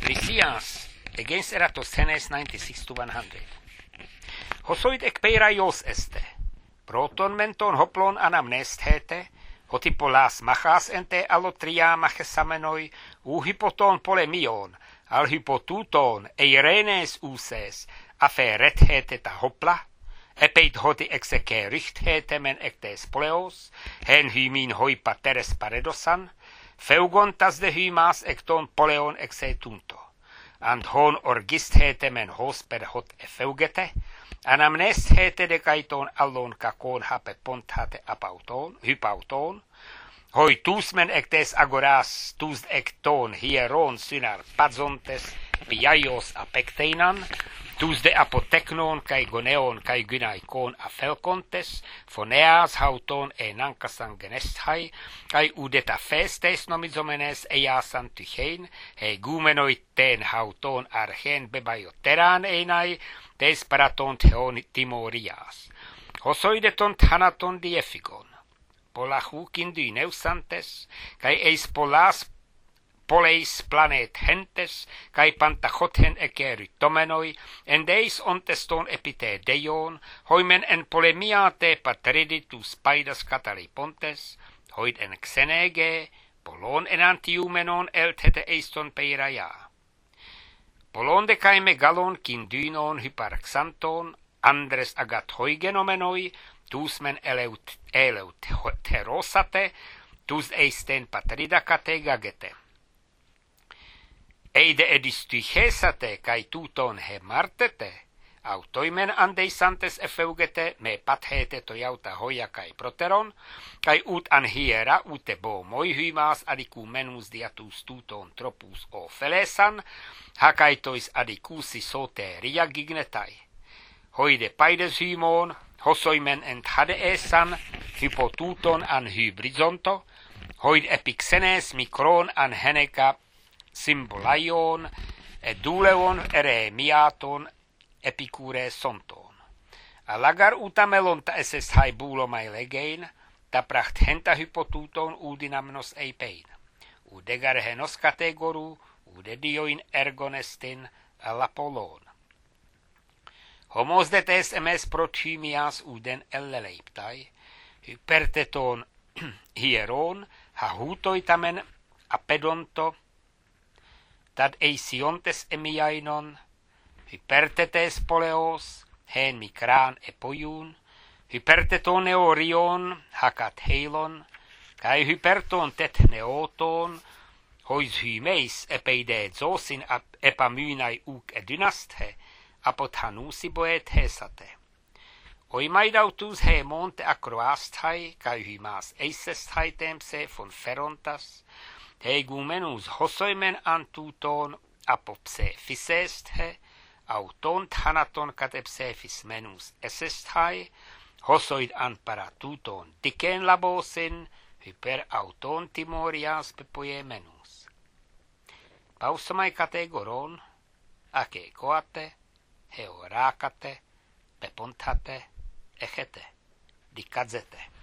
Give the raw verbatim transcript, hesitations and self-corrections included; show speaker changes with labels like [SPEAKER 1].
[SPEAKER 1] Lysias against Eratosthenes ninety-six to one hundred. Hosoid ekpeiraios este. Proton menton hoplon anamnest hete, hotipolas machas ente alotria machesamenoi, u hypoton polemion, al hypotuton eirenes uses, aferet hete ta hopla, epeit hoti exeke richt hete men ectes poleos, hen hymin hoipa teres paredosan, feugon tas de hymas ecton poleon exetunto, and hon orgist hete men hos per hot efeugete, anamnes hete de kaiton allon kakon hape pont hate apauton, hypauton, hoi tus men ectes agoras tus ecton hieron synar pazontes piaios apecteinan, tus de apoteknon kai goneon kai gynaikon afelcontes, phoneas hauton e nankasan genesthai, kai udeta festes nomizomenes eiasan tychein, he gumenoit ten hauton archen bebaioteran einai, tes paraton theon timorias. Hosoideton thanaton diefigon, polahu kindyneusantes, kai eis polas poleis planet hentes, kai pantachothen ekeritomenoi, endeis onteston epite deion, hoimen en polemiate patreditus paidas catalipontes, hoid en xenege, polon en antiumenon elthete eiston peiraia. Polon de kai megalon kindynon hyparxanton, andres agat hoigenomenoi, tus men eleut, eleuterosate, tus eisten patridacate gagete. Eide edistychesate kai tuton he martete, autoimen andeisantes efeugete me pathete toiauta hoia kai proteron, kai ut anhiera ute bo moi hymas adicumenus diatus tuton tropus o felesan, hakaitois adicusi soteria gignetai. Hoide paides hymon, hosoimen ent hade esan, hypotuton an hybrizonto, hoid epixenes mikron an heneka symbolaion, eduleon ere miaton epicure sonton. Alagar utamelon ta eses hai bulomai legein, ta pracht henta hypotuton udinamnos eipein. Udegar henos kategoru, udedioin ergonestin alapolon. Homos detes emes prothymias uden elleleiptai, hyperteton hieron, hahutoitamen apedonto, tad eisiontes emiainon, hypertetes poleos, hen mikran epoiun, hyperteton eorion, hakat heilon, kai hyperton tet neoton, hois hymeis epeide zosin epamynai uk edynasthe, apothanusi boet hesate. Oimaidautus he monte acroasthai, kai hymas eisesthai temse von ferontas, hegumenus hosoimen antuton apopse fisesthe, auton thanaton catepsefis menus esesthai, hosoid an paratuton diken labosin, hyper auton timorias pepoie menus. Pausomai kategoron, ake koate, heorakate, pepontate, echete, dikadzete.